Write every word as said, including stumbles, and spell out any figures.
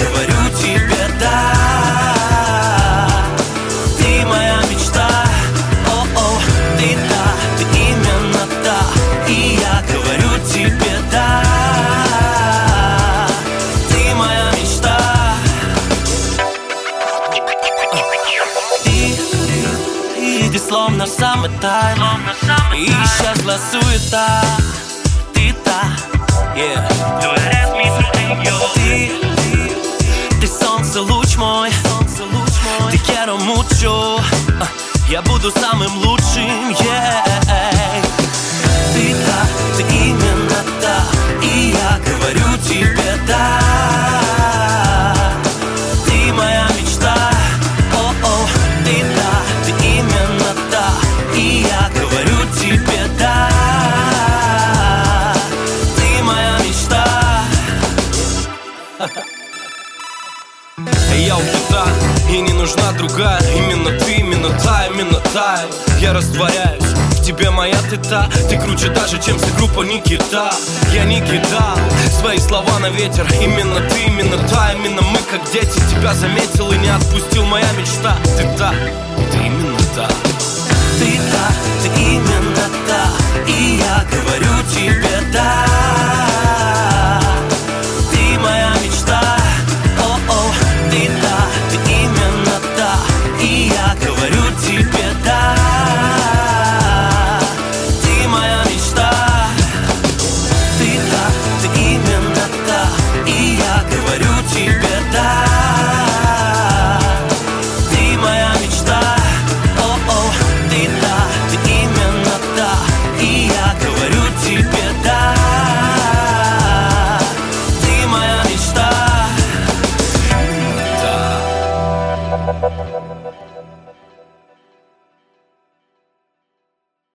говорю тебе да. Ты моя мечта, о-о, ты та, ты именно та. И я говорю тебе да. Ты моя мечта. Ты, ты, ты словно самый тайм, и исчезла суета. Ты та, yeah. Ты, ты, ты солнце, луч мой, ты quiero mucho. Я буду самым лучшим, yeah. Ты та, ты именно та, и я говорю тебе да. Ты моя мечта, о-о, ты та, ты именно та, и я говорю тебе да. Ты моя мечта. Я у кита, и не нужна другая. Именно ты, именно та, именно та. Я растворяюсь в тебе, моя ты та. Ты круче даже, чем вся группа Никита. Я не кидал свои слова на ветер. Именно ты, именно та, именно мы как дети. Тебя заметил и не отпустил, моя мечта.